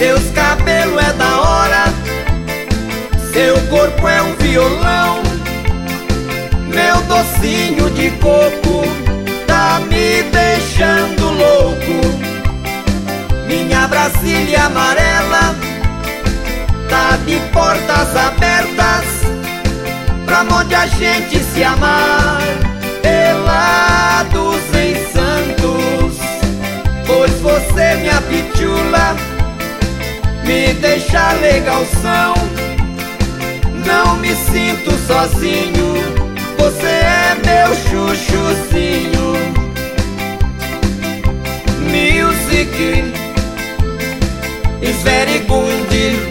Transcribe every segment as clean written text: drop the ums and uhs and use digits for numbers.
Seus cabelos é da hora, seu corpo é um violão. Meu docinho de coco tá me deixando louco. Minha Brasília amarela tá de portas abertas pra onde a gente se amar. Pelados em Santos, pois você, minha pitula, me deixa legalzão. Não me sinto sozinho, você é meu chuchuzinho. Music is very good.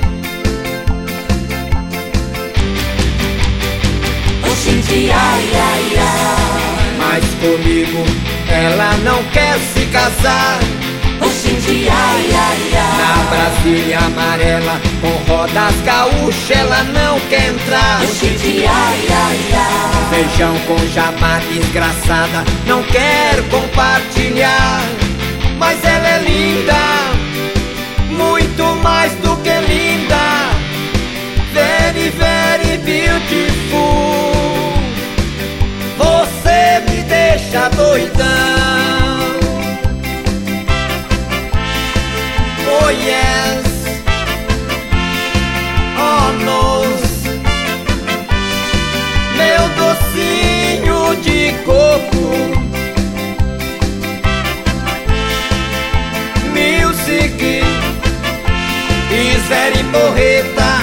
Oxente, ai, ai, ai. Mas comigo ela não quer se casar. Oxente, ai, ai, ai. Na Brasília amarela com rodas gaúchas ela não quer entrar. Oxente, ai, ai, ai. Feijão com jabá desgraçada não quer compartilhar. Mas ela é linda, muito mais do que linda. Very, very beautiful. Você me deixa doidão. Oh yes, oh no. Meu docinho de coco. Music is very porreta.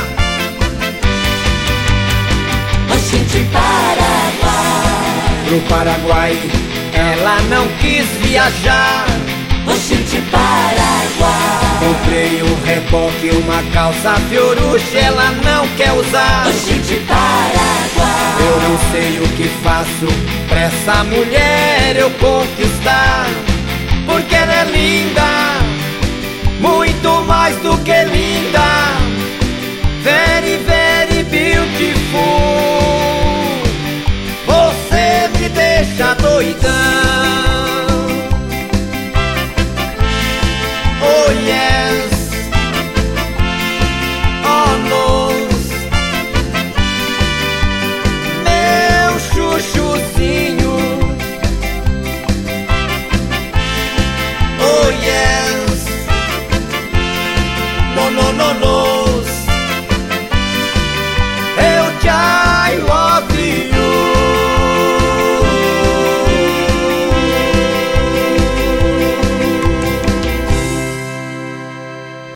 Oxente, Paraguai. Pro Paraguai ela não quis viajar. Oxente, Paraguai. Comprei um reboque, uma calça fiorucha, ela não quer usar. Oxente, Paraguai. Eu não sei o que faço pra essa mulher eu conquistar. Porque ela é linda, muito mais do que linda. Very, very beautiful. Você me deixa doidão. Oh yes, oh no. Meu chuchuzinho. Oh yes, no, no, no, no.